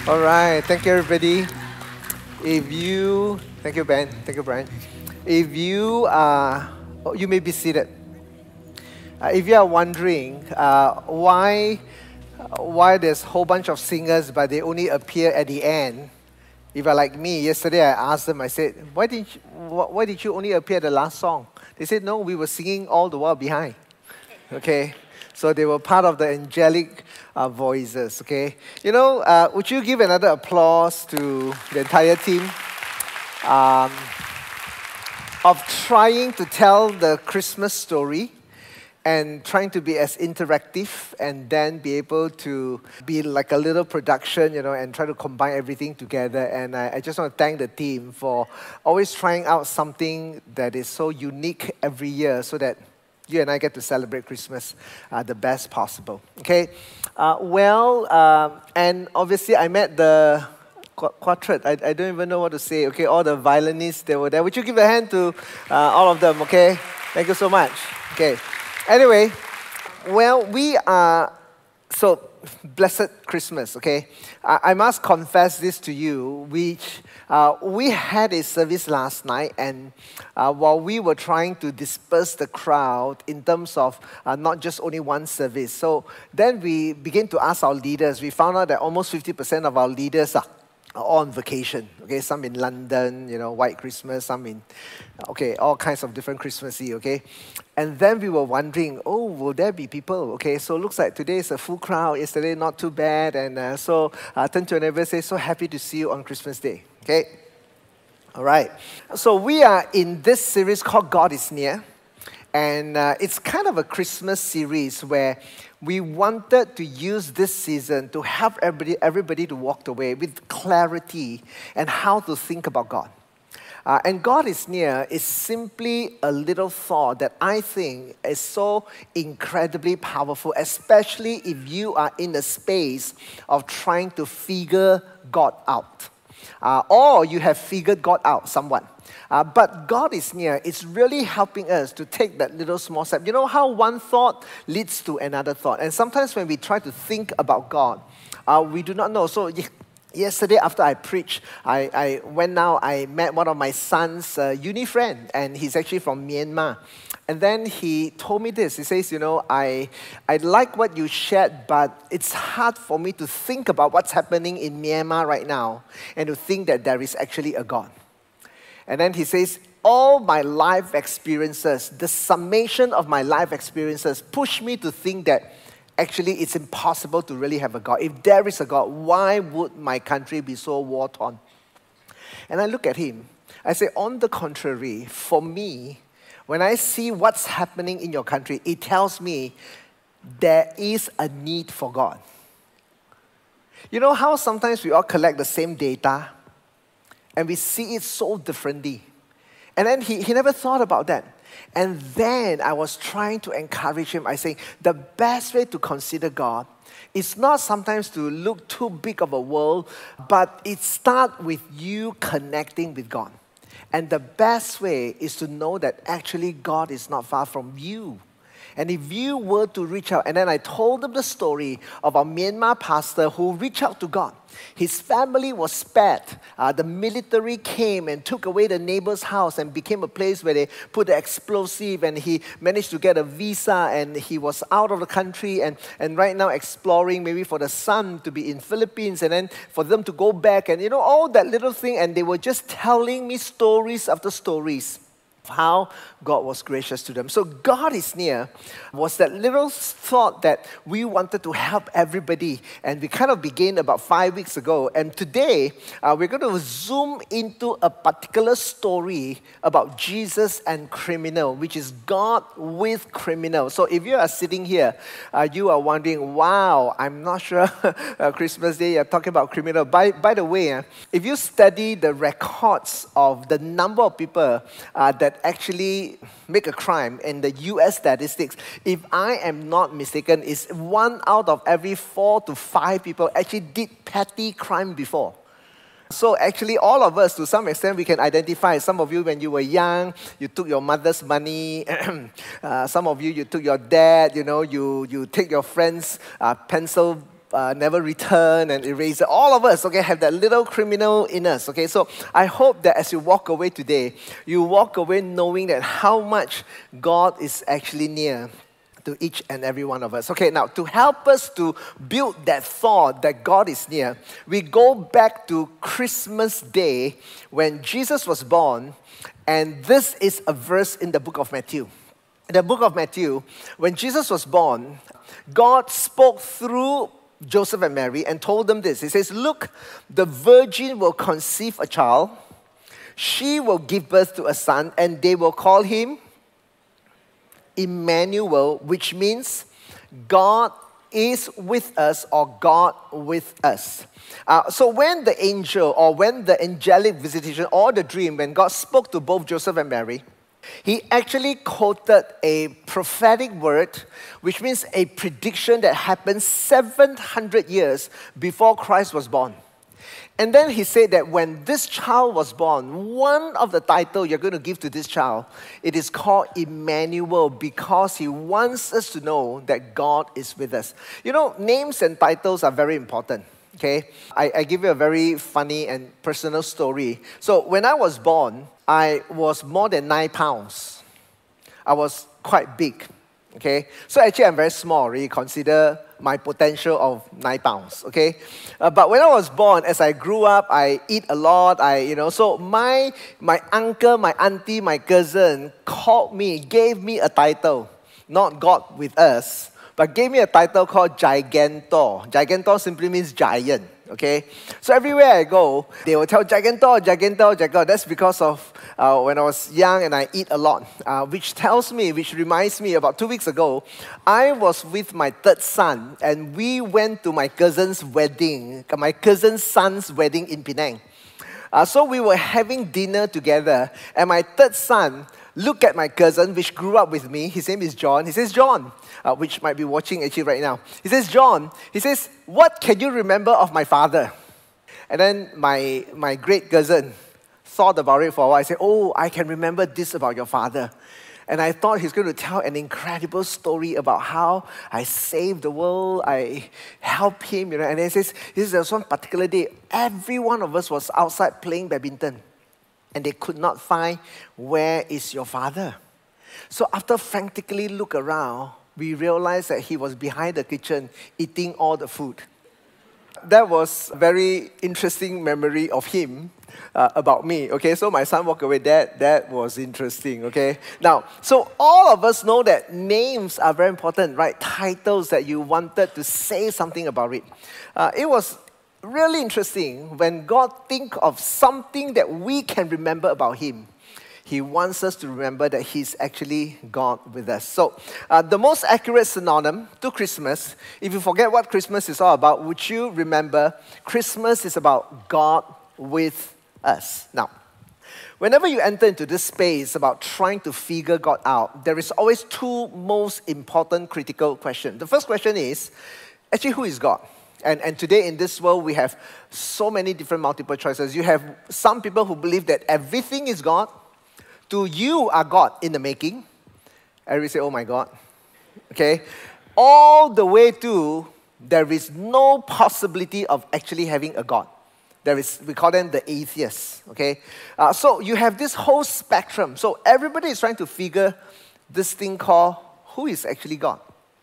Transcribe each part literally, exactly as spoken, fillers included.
All right, thank you, everybody. If you, thank you, Ben, thank you, Brian. If you are, oh, you may be seated. Uh, if you are wondering uh, why, uh, why there's a whole bunch of singers, but they only appear at the end. If you're like me, yesterday I asked them, I said, why did you, wh- why did you only appear at the last song? They said, no, we were singing all the while behind. Okay, so they were part of the angelic uh, voices. Okay, you know, uh, would you give another applause to the entire team um, of trying to tell the Christmas story and trying to be as interactive and then be able to be like a little production, you know, and try to combine everything together. And I, I just want to thank the team for always trying out something that is so unique every year so that you and I get to celebrate Christmas uh, the best possible. Okay, uh, well, um, and obviously I met the qu- quartet. I, I don't even know what to say. Okay, all the violinists, they were there. Would you give a hand to uh, all of them? Okay, thank you so much. Okay, anyway, well, we are so blessed Christmas. Okay, I, I must confess this to you, which uh, we had a service last night, and uh, while we were trying to disperse the crowd in terms of uh, not just only one service, so then we began to ask our leaders. We found out that almost fifty percent of our leaders are all on vacation. Okay, some in London, you know, White Christmas, some in, okay, all kinds of different Christmassy, okay. And then we were wondering, oh, will there be people? Okay, so it looks like today is a full crowd, yesterday not too bad, and uh, so uh, turn to a neighbor and say, so happy to see you on Christmas Day, okay. All right, so we are in this series called God is Near. And uh, it's kind of a Christmas series where we wanted to use this season to help everybody, everybody to walk away with clarity and how to think about God. Uh, and God is Near is simply a little thought that I think is so incredibly powerful, especially if you are in the space of trying to figure God out. Uh, or you have figured God out somewhat. Uh, but God is Near. It's really helping us to take that little small step. You know how one thought leads to another thought. And sometimes when we try to think about God, uh, we do not know. So y- yesterday after I preached, I, I went now, I met one of my son's uh, uni friend. And he's actually from Myanmar. And then he told me this. He says, you know, I, I like what you shared, but it's hard for me to think about what's happening in Myanmar right now and to think that there is actually a God. And then he says, all my life experiences, the summation of my life experiences push me to think that actually it's impossible to really have a God. If there is a God, why would my country be so war-torn? And I look at him. I say, on the contrary, for me, when I see what's happening in your country, it tells me there is a need for God. You know how sometimes we all collect the same data and we see it so differently. And then he, he never thought about that. And then I was trying to encourage him. I say, the best way to consider God is not sometimes to look too big of a world, but it starts with you connecting with God. And the best way is to know that actually God is not far from you. And if you were to reach out, and then I told them the story of our Myanmar pastor who reached out to God. His family was spared. Uh, the military came and took away the neighbor's house and became a place where they put the explosive, and he managed to get a visa, and he was out of the country and, and right now exploring maybe for the son to be in Philippines and then for them to go back and you know all that little thing, and they were just telling me stories after stories how God was gracious to them. So God is Near was that little thought that we wanted to help everybody, and we kind of began about five weeks ago. And today uh, we're going to zoom into a particular story about Jesus and criminal, which is God with criminal. So if you are sitting here, uh, you are wondering, wow, I'm not sure uh, Christmas Day you're talking about criminal. By, by the way, uh, if you study the records of the number of people uh, that actually make a crime in the U S statistics, if I am not mistaken, is one out of every four to five people actually did petty crime before. So actually all of us, to some extent, we can identify. Some of you, when you were young, you took your mother's money. uh, some of you, you took your dad, you know, you, you take your friend's uh, pencil uh, never return and eraser. All of us, okay, have that little criminal in us, okay? So I hope that as you walk away today, you walk away knowing that how much God is actually near to each and every one of us. Okay, now to help us to build that thought that God is near, we go back to Christmas Day when Jesus was born, and this is a verse in the book of Matthew. In the book of Matthew, when Jesus was born, God spoke through Joseph and Mary and told them this. He says, look, the virgin will conceive a child, she will give birth to a son, and they will call him Emmanuel, which means God is with us, or God with us. Uh, so when the angel, or when the angelic visitation, or the dream, when God spoke to both Joseph and Mary, he actually quoted a prophetic word, which means a prediction that happened seven hundred years before Christ was born. And then he said that when this child was born, one of the titles you're going to give to this child, it is called Emmanuel, because he wants us to know that God is with us. You know, names and titles are very important, okay? I, I give you a very funny and personal story. So when I was born, I was more than nine pounds. I was quite big, okay? So actually I'm very small, already consider my potential of nine pounds, okay? Uh, but when I was born, as I grew up, I eat a lot, I, you know, so my, my uncle, my auntie, my cousin called me, gave me a title, not God with us, but gave me a title called Gigantor. Gigantor simply means giant, okay? So everywhere I go, they will tell Gigantor, Gigantor, Gigantor. That's because of uh, when I was young and I eat a lot, uh, which tells me, which reminds me, about two weeks ago, I was with my third son, and we went to my cousin's wedding, my cousin's son's wedding in Penang. Uh, so we were having dinner together, and my third son looked at my cousin, which grew up with me. His name is John. He says, John, uh, which might be watching actually right now. He says, John, he says, what can you remember of my father? And then my, my great cousin thought about it for a while. I said, oh, I can remember this about your father. And I thought he's going to tell an incredible story about how I saved the world, I helped him, you know. And he says, this is one particular day, every one of us was outside playing badminton, and they could not find, where is your father? So after frantically look around, we realized that he was behind the kitchen eating all the food. That was a very interesting memory of him uh, about me, okay? So my son walked away, that, that was interesting, okay? Now, so all of us know that names are very important, right? Titles that you wanted to say something about it. Uh, it was really interesting when God thinks of something that we can remember about him. He wants us to remember that he's actually God with us. So uh, the most accurate synonym to Christmas, if you forget what Christmas is all about, would you remember Christmas is about God with us? Now, whenever you enter into this space about trying to figure God out, there is always two most important critical questions. The first question is, actually, who is God? And, and today in this world, we have so many different multiple choices. You have some people who believe that everything is God, to you are God in the making. Everybody say, oh my God. Okay? All the way to, there is no possibility of actually having a God. There is, we call them the atheists. Okay? Uh, so you have this whole spectrum. So everybody is trying to figure this thing called, who is actually God?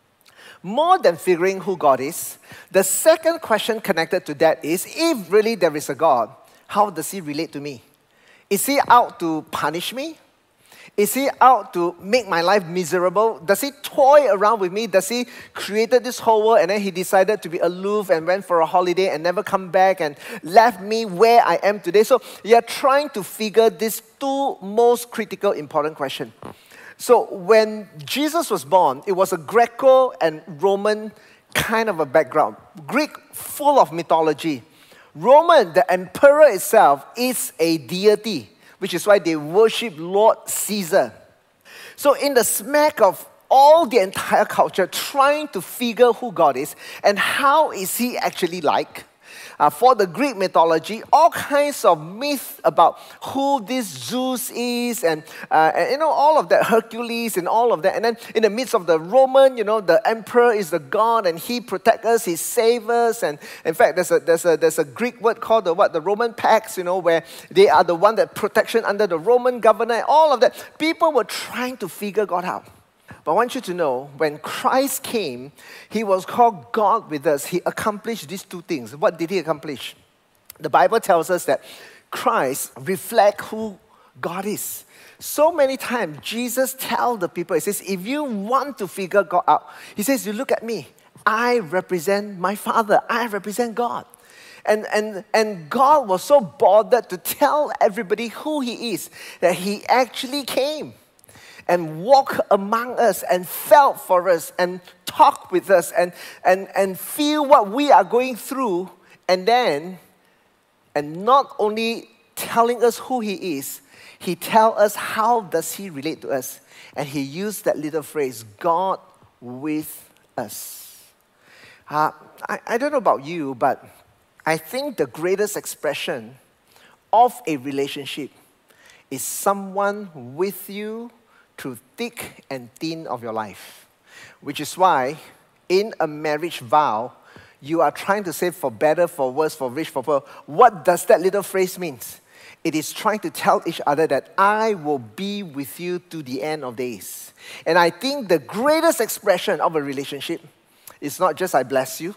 More than figuring who God is, the second question connected to that is, if really there is a God, how does he relate to me? Is he out to punish me? Is he out to make my life miserable? Does he toy around with me? Does he created this whole world and then he decided to be aloof and went for a holiday and never come back and left me where I am today? So you're trying to figure these two most critical, important questions. So when Jesus was born, it was a Greco and Roman kind of a background. Greek, full of mythology. Roman, the emperor itself, is a deity, which is why they worship Lord Caesar. So in the smack of all the entire culture trying to figure who God is and how is he actually like, uh, for the Greek mythology, all kinds of myths about who this Zeus is, and, uh, and you know, all of that, Hercules and all of that. And then in the midst of the Roman, you know, the emperor is the god, and he protects us, he saves us. And in fact, there's a there's a there's a Greek word called the what the Roman Pax, you know, where they are the one that protection under the Roman governor. All of that, people were trying to figure God out. But I want you to know, when Christ came, he was called God with us. He accomplished these two things. What did he accomplish? The Bible tells us that Christ reflects who God is. So many times, Jesus tells the people, he says, if you want to figure God out, he says, you look at me. I represent my Father. I represent God. And, and, and God was so bothered to tell everybody who he is, that he actually came and walk among us and felt for us and talk with us and, and, and feel what we are going through, and then, and not only telling us who he is, he tell us how does he relate to us. And he used that little phrase, God with us. Uh, I, I don't know about you, but I think the greatest expression of a relationship is someone with you through thick and thin of your life. Which is why in a marriage vow, you are trying to say for better, for worse, for rich, for poor. What does that little phrase mean? It is trying to tell each other that I will be with you to the end of days. And I think the greatest expression of a relationship is not just I bless you.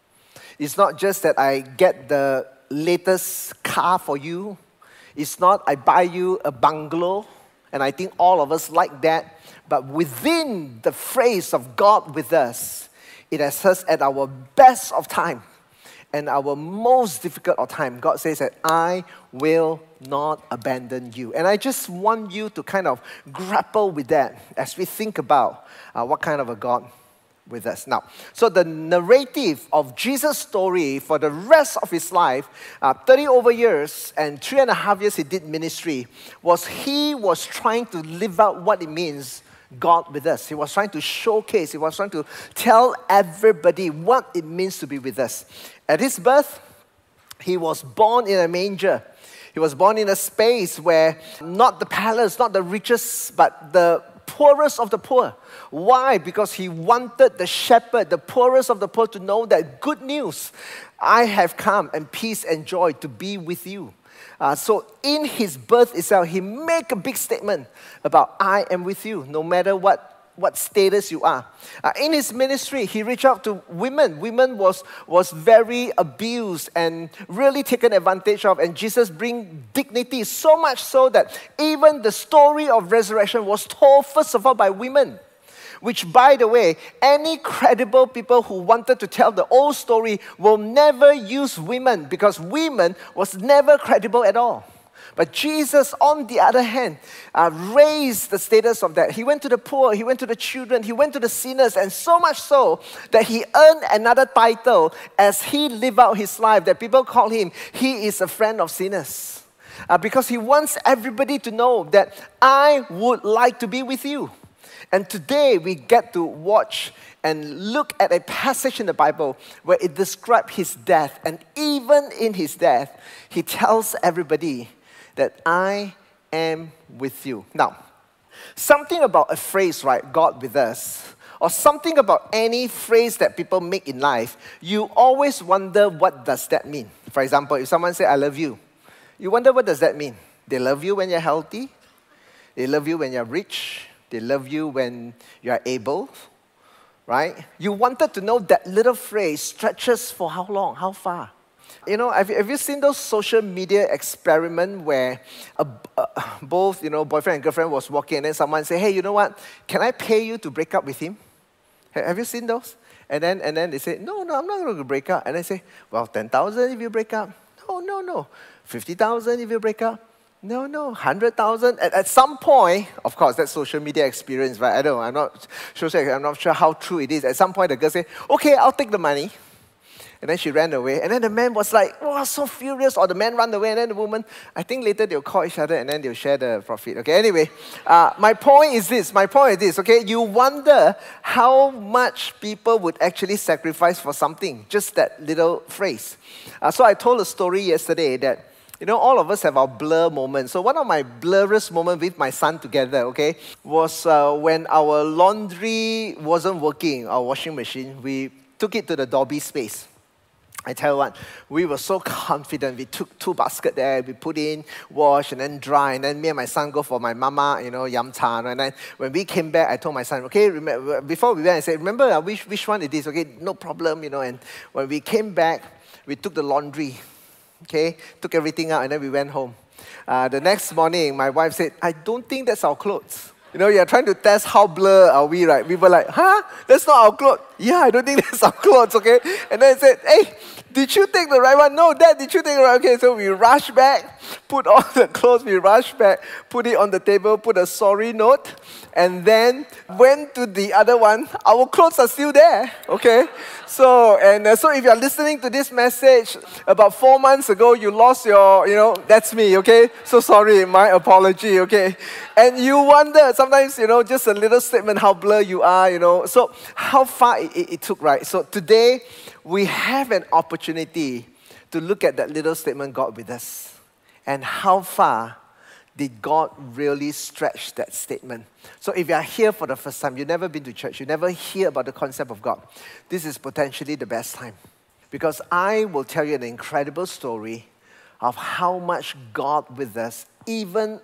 It's not just that I get the latest car for you. It's not I buy you a bungalow. And I think all of us like that. But within the phrase of God with us, it has us at our best of time and our most difficult of time. God says that I will not abandon you. And I just want you to kind of grapple with that as we think about uh, what kind of a God with us. Now, so the narrative of Jesus' story for the rest of his life, uh, thirty over years and three and a half years he did ministry, was he was trying to live out what it means, God with us. He was trying to showcase, he was trying to tell everybody what it means to be with us. At his birth, he was born in a manger. He was born in a space where not the palace, not the richest, but the poorest of the poor. Why? Because he wanted the shepherd, the poorest of the poor, to know that good news, I have come and peace and joy to be with you. Uh, so in his birth itself, he made a big statement about I am with you, no matter what what status you are. Uh, in his ministry, he reached out to women. Women was, was very abused and really taken advantage of. And Jesus bring dignity, so much so that even the story of resurrection was told first of all by women. Which, by the way, any credible people who wanted to tell the old story will never use women, because women was never credible at all. But Jesus, on the other hand, uh, raised the status of that. He went to the poor, he went to the children, he went to the sinners, and so much so that he earned another title as he lived out his life, that people call him, he is a friend of sinners. Uh, because he wants everybody to know that I would like to be with you. And today we get to watch and look at a passage in the Bible where it describes his death. And even in his death, he tells everybody that I am with you. Now, something about a phrase, right, God with us, or something about any phrase that people make in life, you always wonder what does that mean. For example, if someone says, I love you, you wonder what does that mean? They love you when you're healthy. They love you when you're rich. They love you when you're able, right? You wanted to know that little phrase stretches for how long, how far? You know, have you, have you seen those social media experiment where a, a, both, you know, boyfriend and girlfriend was walking and then someone say, hey, you know what, can I pay you to break up with him? Have you seen those? And then, and then they say, no, no, I'm not going to break up. And I say, well, ten thousand if you break up. No, no, no. fifty thousand if you break up. No, no, one hundred thousand. At, at some point, of course, that's social media experience, right? I don't know, I'm not sure, I'm not sure how true it is. At some point, the girl say, okay, I'll take the money. And then she ran away. And then the man was like, oh, so furious. Or the man ran away. And then the woman, I think later they'll call each other and then they'll share the profit. Okay, anyway, uh, my point is this. My point is this, okay? You wonder how much people would actually sacrifice for something. Just that little phrase. Uh, so I told a story yesterday that, you know, all of us have our blur moments. So one of my blurriest moments with my son together, okay, was uh, when our laundry wasn't working, our washing machine. We took it to the Dobby space. I tell you what, we were so confident. We took two baskets there, we put in, wash, and then dry. And then me and my son go for my mama, you know, yam cha. And then when we came back, I told my son, okay, remember, before we went, I said, remember uh, which, which one it is, okay, no problem, you know. And when we came back, we took the laundry. Okay, took everything out and then we went home. Uh, the next morning, my wife said, I don't think that's our clothes. You know, you're trying to test how blur are we, right? We were like, huh? That's not our clothes. Yeah, I don't think that's our clothes, okay? And then I said, hey, did you take the right one? No, Dad, did you take the right one? Okay, so we rushed back, put all the clothes, we rushed back, put it on the table, put a sorry note, and then went to the other one. Our clothes are still there, okay? So, and uh, so if you're listening to this message, about four months ago, you lost your, you know, that's me, okay? So sorry, my apology, okay? And you wonder, sometimes, you know, just a little statement, how blur you are, you know. So how far it, it, it took, right? So today, we have an opportunity to look at that little statement, God with us. And how far did God really stretch that statement? So if you are here for the first time, you've never been to church, you never hear about the concept of God, this is potentially the best time. Because I will tell you an incredible story of how much God with us, even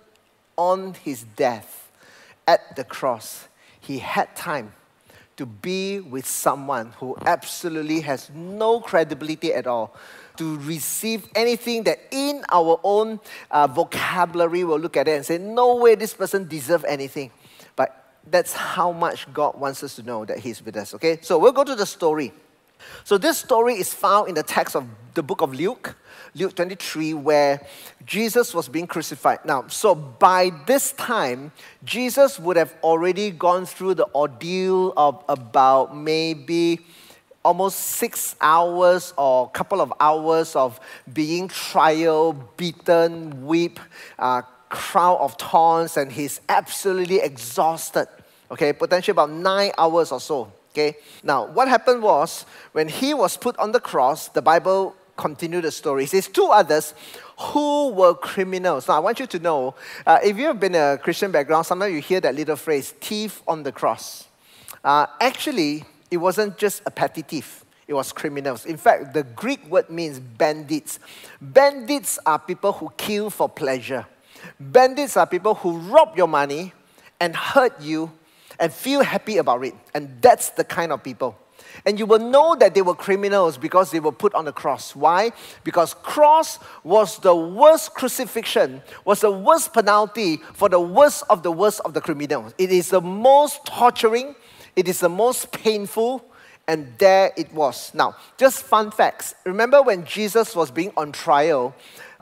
on his death at the cross, he had time to be with someone who absolutely has no credibility at all, to receive anything that in our own uh, vocabulary we'll look at it and say, no way this person deserves anything. But that's how much God wants us to know that he's with us, okay? So we'll go to the story. So this story is found in the text of the book of Luke, Luke twenty-three, where Jesus was being crucified. Now, so by this time, Jesus would have already gone through the ordeal of about maybe almost six hours or a couple of hours of being trial, beaten, whipped, uh, crown of thorns, and he's absolutely exhausted. Okay, potentially about nine hours or so. Okay, now what happened was when he was put on the cross, the Bible continued the story. It says two others who were criminals. Now I want you to know, uh, if you have been a Christian background, sometimes you hear that little phrase, thief on the cross. Uh, actually, it wasn't just a petty thief. It was criminals. In fact, the Greek word means bandits. Bandits are people who kill for pleasure. Bandits are people who rob your money and hurt you and feel happy about it. And that's the kind of people. And you will know that they were criminals because they were put on the cross. Why? Because cross was the worst crucifixion, was the worst penalty for the worst of the worst of the criminals. It is the most torturing, it is the most painful, and there it was. Now, just fun facts. Remember when Jesus was being on trial,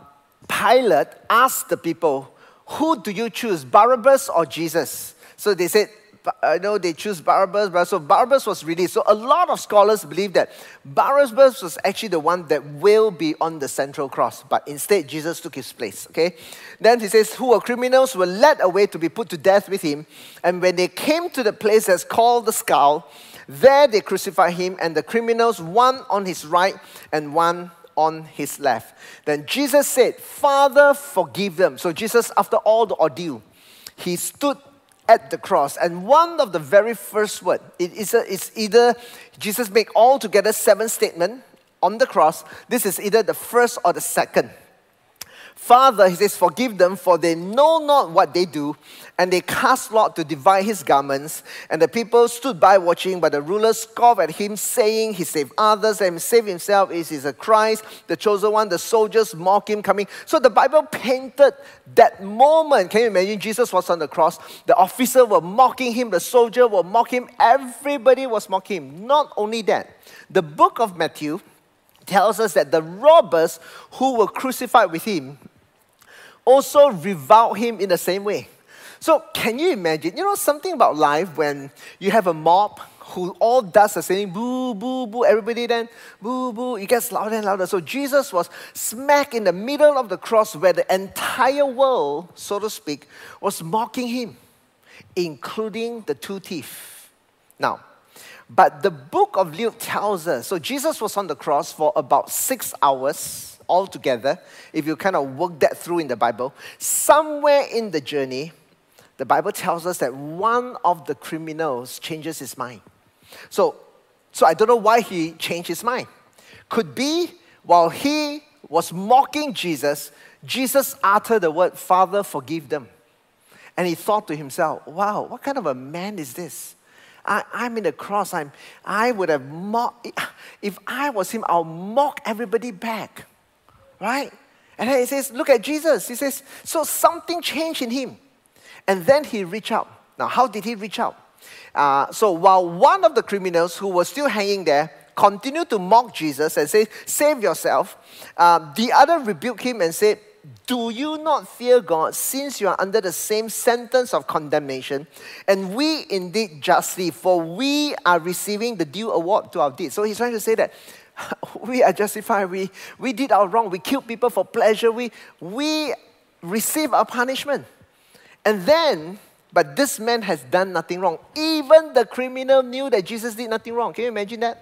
Pilate asked the people, who do you choose, Barabbas or Jesus? So they said, I know they choose Barabbas, but so Barabbas was released. So a lot of scholars believe that Barabbas was actually the one that will be on the central cross, but instead Jesus took his place, okay? Then he says, who were criminals were led away to be put to death with him, and when they came to the place that's called the skull, there they crucified him, and the criminals, one on his right and one on his left. Then Jesus said, Father, forgive them. So Jesus, after all the ordeal, he stood at the cross, and one of the very first words, it is a, it's either Jesus make altogether seven statements on the cross. This is either the first or the second. Father, he says, forgive them, for they know not what they do. And they cast lot to divide his garments. And the people stood by watching, but the rulers scoffed at him, saying, he saved others, and saved himself. Is he a Christ, the chosen one? The soldiers mock him coming. So the Bible painted that moment. Can you imagine? Jesus was on the cross. The officer were mocking him. The soldier were mocking him. Everybody was mocking him. Not only that, the book of Matthew tells us that the robbers who were crucified with him also reviled him in the same way. So can you imagine, you know, something about life when you have a mob who all does the same, boo, boo, boo, everybody then, boo, boo, it gets louder and louder. So Jesus was smack in the middle of the cross where the entire world, so to speak, was mocking him, including the two thieves. Now, but the book of Luke tells us, so Jesus was on the cross for about six hours altogether, if you kind of work that through in the Bible. Somewhere in the journey, the Bible tells us that one of the criminals changes his mind. So, so I don't know why he changed his mind. Could be while he was mocking Jesus, Jesus uttered the word, Father, forgive them. And he thought to himself, wow, what kind of a man is this? I, I'm in the cross. I'm, I would have mocked, if I was him, I'll mock everybody back. Right? And then he says, look at Jesus. He says, so something changed in him. And then he reached out. Now, how did he reach out? Uh, so while one of the criminals who was still hanging there continued to mock Jesus and say, save yourself, uh, the other rebuked him and said, do you not fear God, since you are under the same sentence of condemnation? And we indeed justly, for we are receiving the due award to our deeds. So he's trying to say that we are justified. We, we did our wrong. We killed people for pleasure. We, we receive our punishment. And then, but this man has done nothing wrong. Even the criminal knew that Jesus did nothing wrong. Can you imagine that?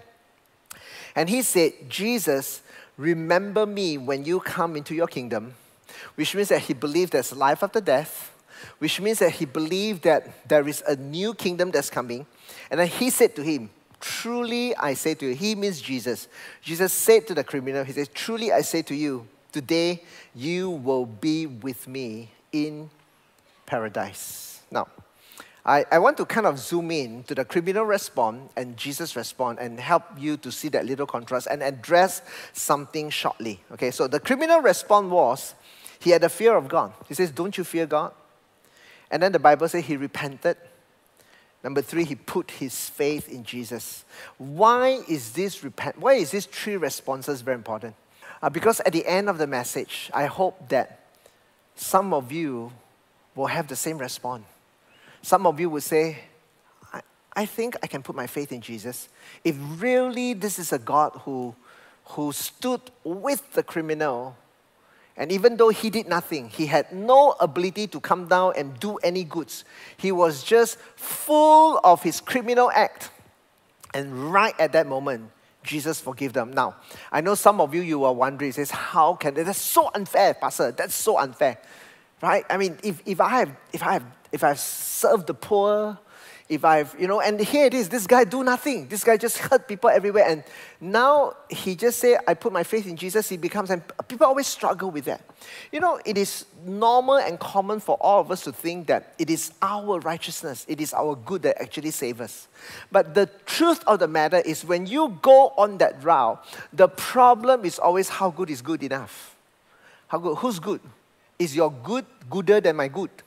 And he said, Jesus, remember me when you come into your kingdom. Which means that he believed there's life after death. Which means that he believed that there is a new kingdom that's coming. And then he said to him, truly I say to you, he means Jesus. Jesus said to the criminal, he says, truly I say to you, today you will be with me in paradise. Now, I, I want to kind of zoom in to the criminal response and Jesus' response and help you to see that little contrast and address something shortly. Okay, so the criminal response was, he had a fear of God. He says, don't you fear God? And then the Bible says he repented. Number three, he put his faith in Jesus. Why is this repent? Why is these three responses very important? Uh, because at the end of the message, I hope that some of you will have the same response. Some of you will say, I, I think I can put my faith in Jesus. If really this is a God who, who stood with the criminal, and even though he did nothing, he had no ability to come down and do any goods. He was just full of his criminal act. And right at that moment, Jesus forgave them. Now, I know some of you, you are wondering, says, how can they? That's so unfair, Pastor. That's so unfair. Right? I mean, if, if I have, if I have, if I've served the poor, if I've, you know, and here it is, this guy do nothing. This guy just hurt people everywhere. And now he just say, I put my faith in Jesus, he becomes, and people always struggle with that. You know, it is normal and common for all of us to think that it is our righteousness, it is our good that actually saves us. But the truth of the matter is when you go on that route, the problem is always how good is good enough. How good? Who's good? Is your good gooder than my good?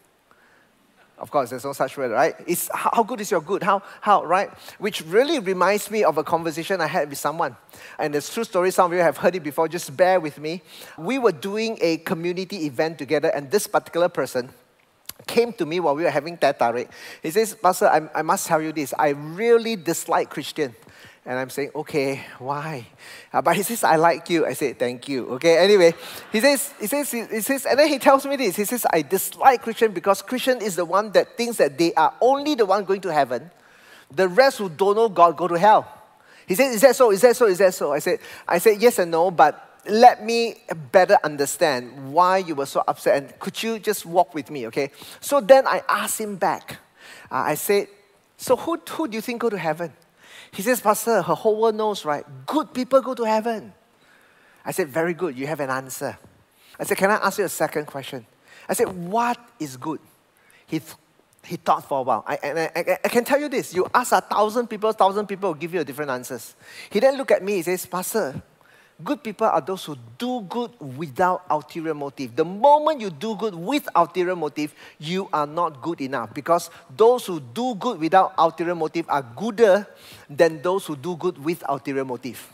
Of course, there's no such word, right? It's how good is your good? How, how, right? Which really reminds me of a conversation I had with someone. And it's a true story, some of you have heard it before, just bear with me. We were doing a community event together, and this particular person came to me while we were having teh tarik. He says, Pastor, I, I must tell you this, I really dislike Christian. And I'm saying, okay, why? Uh, but he says, I like you. I said, thank you. Okay, anyway, he says, he says, he says, and then he tells me this. He says, I dislike Christian because Christian is the one that thinks that they are only the one going to heaven. The rest who don't know God go to hell. He said, is that so? Is that so? Is that so? I said, I said, yes and no, but let me better understand why you were so upset. And could you just walk with me, okay? So then I asked him back. Uh, I said, so who, who do you think go to heaven? He says, Pastor, her whole world knows, right? Good people go to heaven. I said, very good, you have an answer. I said, can I ask you a second question? I said, what is good? He, th- he thought for a while. I, and I, I, I can tell you this, you ask a thousand people, thousand people will give you different answers. He then looked at me, he says, Pastor, good people are those who do good without ulterior motive. The moment you do good with ulterior motive, you are not good enough. Because those who do good without ulterior motive are gooder than those who do good with ulterior motive.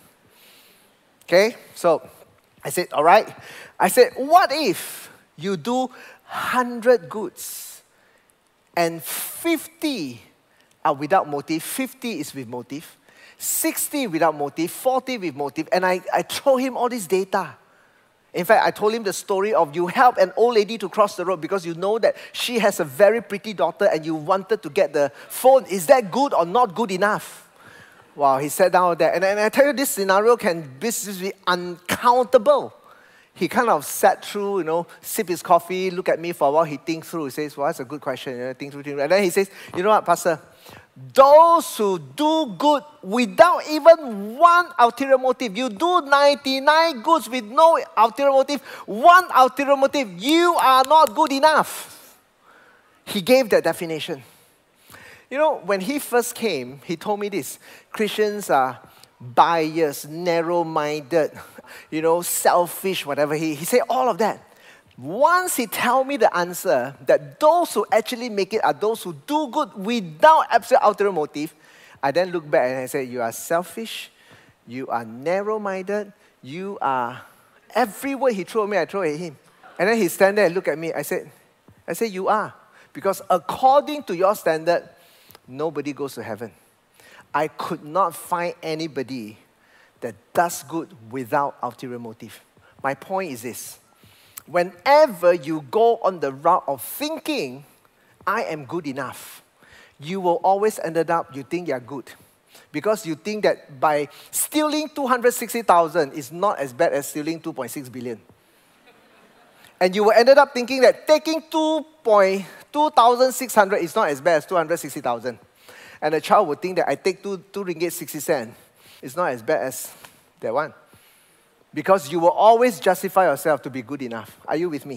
Okay? So, I said, all right. I said, what if you do one hundred goods and fifty are without motive, fifty is with motive, sixty without motive, forty with motive, and I, I throw him all this data. In fact, I told him the story of you help an old lady to cross the road because you know that she has a very pretty daughter and you wanted to get the phone. Is that good or not good enough? Wow, he sat down there. And, and I tell you, this scenario can be uncountable. He kind of sat through, you know, sip his coffee, look at me for a while, he thinks through. He says, well, that's a good question. You know, think through, think through. And then he says, you know what, Pastor? Those who do good without even one ulterior motive, you do ninety-nine goods with no ulterior motive, one ulterior motive, you are not good enough. He gave that definition. You know, when he first came, he told me this: Christians are biased, narrow-minded, you know, selfish, whatever. He, he said all of that. Once he tell me the answer, that those who actually make it are those who do good without absolute ulterior motive, I then look back and I say, you are selfish, you are narrow-minded, you are... Every word he threw at me, I throw at him. And then he stand there and look at me. I said, I said, you are. Because according to your standard, nobody goes to heaven. I could not find anybody that does good without ulterior motive. My point is this. Whenever you go on the route of thinking, I am good enough, you will always end up, you think you're good. Because you think that by stealing two hundred sixty thousand is not as bad as stealing two point six billion. And you will end up thinking that taking two thousand six hundred is not as bad as two hundred sixty thousand. And a child would think that I take two, two ringgit sixty cents. It's not as bad as that one. Because you will always justify yourself to be good enough. Are you with me?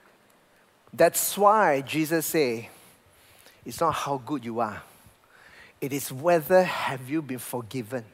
That's why Jesus said, it's not how good you are. It is whether have you been forgiven.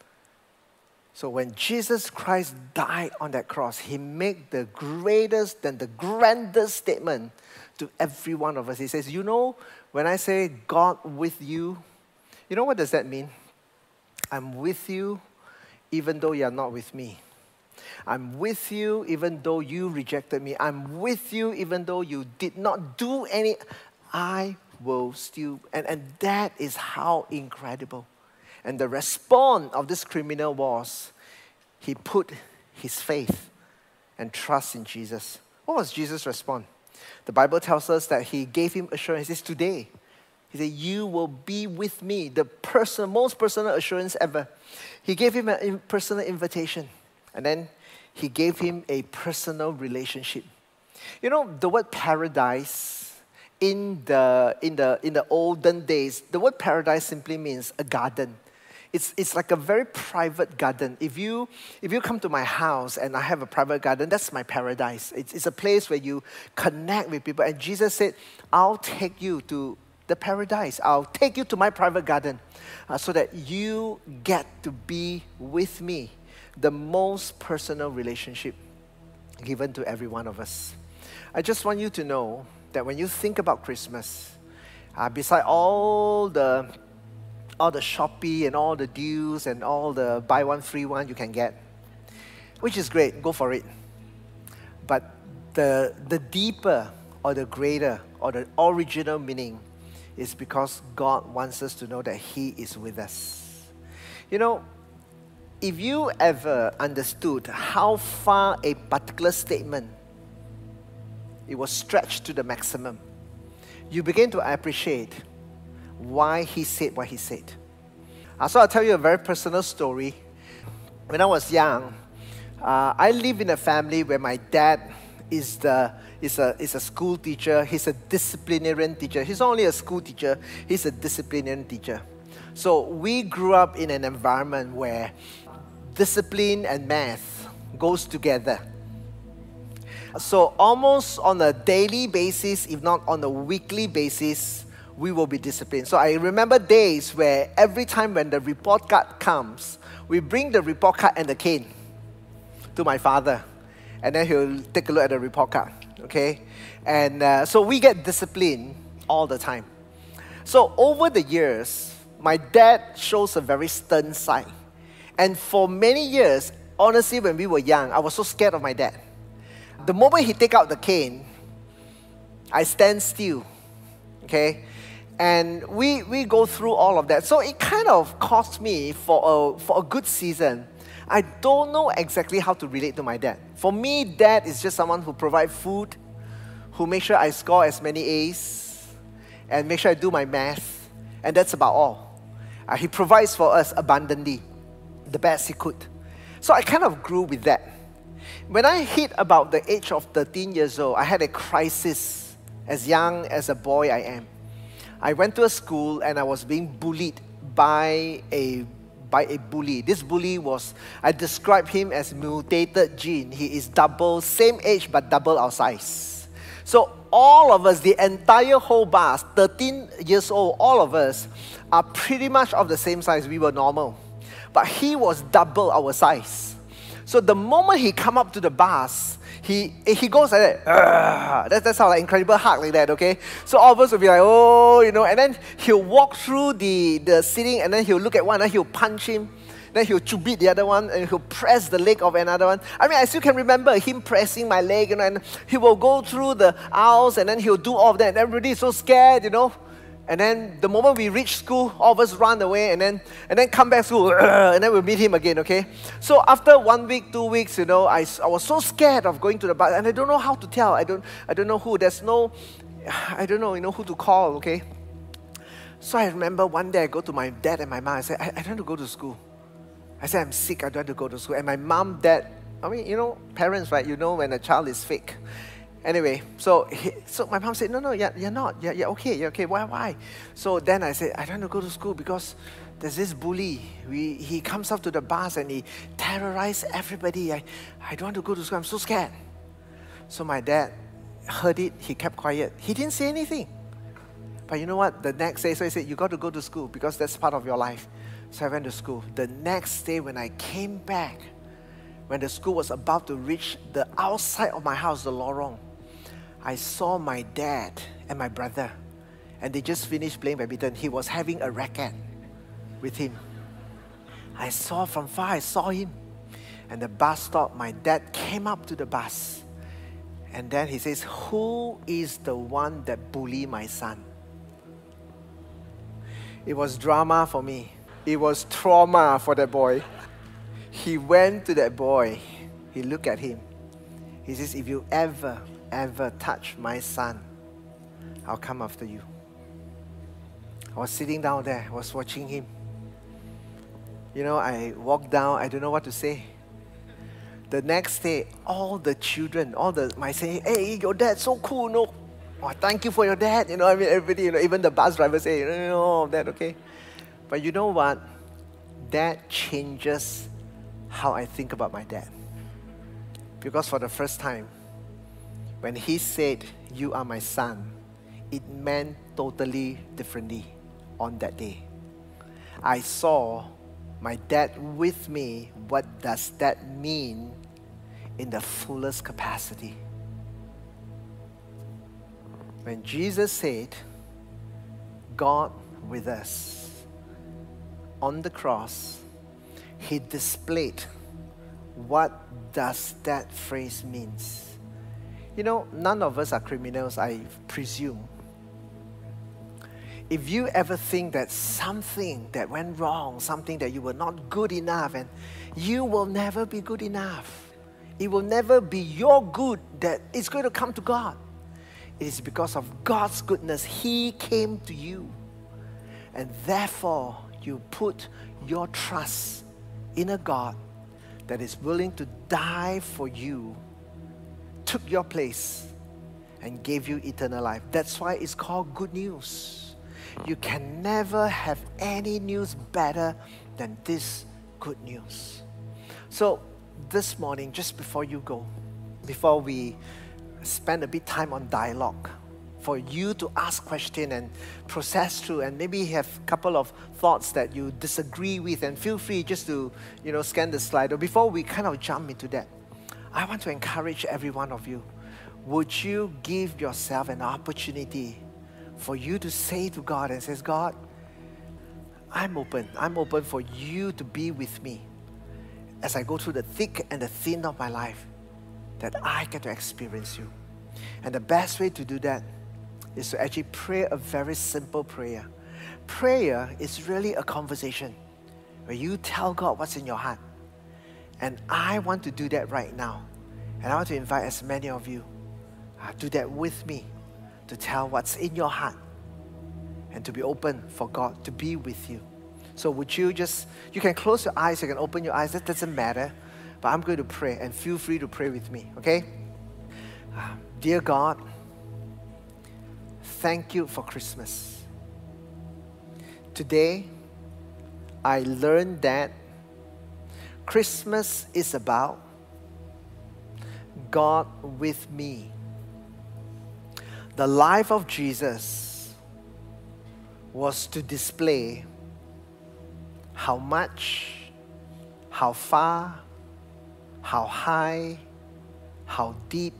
So when Jesus Christ died on that cross, he made the greatest and the grandest statement to every one of us. He says, you know, when I say God with you, you know what does that mean? I'm with you even though you're not with me. I'm with you even though you rejected me. I'm with you even though you did not do any. I will still. And, and that is how incredible. And the response of this criminal was, he put his faith and trust in Jesus. What was Jesus' response? The Bible tells us that he gave him assurance. He says, today, he said, you will be with me. The person, most personal assurance ever. He gave him a personal invitation. And then he gave him a personal relationship. You know, the word paradise, in the, in the, in the olden days, the word paradise simply means a garden. It's, it's like a very private garden. If you, if you come to my house and I have a private garden, that's my paradise. It's, it's a place where you connect with people. And Jesus said, I'll take you to the paradise. I'll take you to my private garden uh, so that you get to be with me. The most personal relationship given to every one of us. I just want you to know that when you think about Christmas, uh, beside all the all the Shopee and all the deals and all the buy one, free one you can get, which is great, go for it. But the, the deeper or the greater or the original meaning is because God wants us to know that he is with us. You know, if you ever understood how far a particular statement, it was stretched to the maximum, you begin to appreciate why he said what he said. Uh, so I'll tell you a very personal story. When I was young, uh, I live in a family where my dad is the is a is a school teacher. He's a disciplinarian teacher. He's not only a school teacher, he's a disciplinarian teacher. So we grew up in an environment where discipline and math goes together. So almost on a daily basis, if not on a weekly basis, we will be disciplined. So I remember days where every time when the report card comes, we bring the report card and the cane to my father. And then he'll take a look at the report card, okay? And uh, so we get disciplined all the time. So over the years, my dad shows a very stern side. And for many years, honestly, when we were young, I was so scared of my dad. The moment he take out the cane, I stand still, okay? And we, we go through all of that. So it kind of cost me for a, for a good season. I don't know exactly how to relate to my dad. For me, dad is just someone who provides food, who makes sure I score as many A's, and make sure I do my math, and that's about all. Uh, he provides for us abundantly, the best he could. So I kind of grew with that. When I hit about the age of thirteen years old, I had a crisis, as young as a boy I am. I went to a school and I was being bullied by a by a bully. This bully was, I describe him as mutated gene. He is double, same age but double our size. So all of us, the entire whole bus, thirteen years old, all of us are pretty much of the same size. We were normal. But he was double our size. So the moment he come up to the bus, He, he goes like that. That's, that's how like Incredible Hulk like that, okay? So all of us will be like, oh, you know, and then he'll walk through the, the seating and then he'll look at one and he'll punch him. Then he'll chubit the other one and he'll press the leg of another one. I mean, I still can remember him pressing my leg, you know, and he will go through the aisles and then he'll do all of that. And everybody is so scared, you know. And then the moment we reach school, all of us run away and then and then come back to school, and then we'll meet him again, okay? So after one week, two weeks, you know, I, I was so scared of going to the bus and I don't know how to tell. I don't, I don't know who. There's no, I don't know, you know, who to call, okay? So I remember one day I go to my dad and my mom. I said, I, I don't want to go to school. I said, I'm sick. I don't want to go to school. And my mom, dad, I mean, you know, parents, right? You know when a child is fake. Anyway, so he, so my mom said, no, no, you're, you're not. You're, you're okay, you're okay. Why, why? So then I said, I don't want to go to school because there's this bully. We, he comes up to the bus and he terrorizes everybody. I, I don't want to go to school. I'm so scared. So my dad heard it. He kept quiet. He didn't say anything. But you know what? The next day, so he said, you got to go to school because that's part of your life. So I went to school. The next day when I came back, when the school was about to reach the outside of my house, the lorong, I saw my dad and my brother, and they just finished playing badminton. He was having a racket with him. I saw from far, I saw him. And the bus stop, my dad came up to the bus. And then he says, who is the one that bullied my son? It was drama for me. It was trauma for that boy. He went to that boy. He looked at him. He says, if you ever ever touch my son, I'll come after you. I was sitting down there, I was watching him. You know, I walked down, I don't know what to say. The next day, all the children, all the, my say, hey, your dad's so cool, no? Oh, thank you for your dad. You know, I mean, everybody, you know, even the bus driver say, no, no, dad, okay. But you know what? That changes how I think about my dad. Because for the first time, when he said, you are my son, it meant totally differently on that day. I saw my dad with me. What does that mean in the fullest capacity? When Jesus said, God with us on the cross, he displayed what does that phrase means. You know, none of us are criminals, I presume. If you ever think that something that went wrong, something that you were not good enough, and you will never be good enough. It will never be your good that is going to come to God. It is because of God's goodness. He came to you. And therefore, you put your trust in a God that is willing to die for you, took your place, and gave you eternal life. That's why it's called good news. You can never have any news better than this good news. So this morning, just before you go, before we spend a bit time on dialogue, for you to ask questions and process through, and maybe have a couple of thoughts that you disagree with, and feel free just to, you know, scan the slide. Or before we kind of jump into that, I want to encourage every one of you. Would you give yourself an opportunity for you to say to God and says, God, I'm open. I'm open for you to be with me as I go through the thick and the thin of my life, that I get to experience you. And the best way to do that is to actually pray a very simple prayer. Prayer is really a conversation where you tell God what's in your heart. And I want to do that right now. And I want to invite as many of you uh, do that with me, to tell what's in your heart and to be open for God to be with you. So would you just, you can close your eyes, you can open your eyes, that doesn't matter. But I'm going to pray, and feel free to pray with me, okay? Uh, dear God, thank you for Christmas. Today, I learned that Christmas is about God with me. The life of Jesus was to display how much, how far, how high, how deep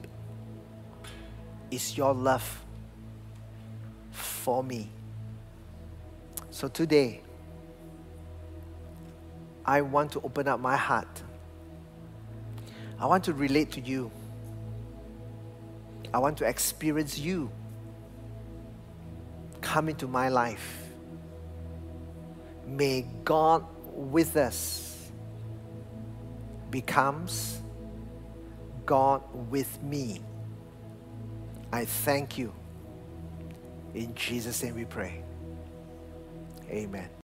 is your love for me. So today, I want to open up my heart. I want to relate to you. I want to experience you come into my life. May God with us becomes God with me. I thank you. In Jesus' name we pray. Amen.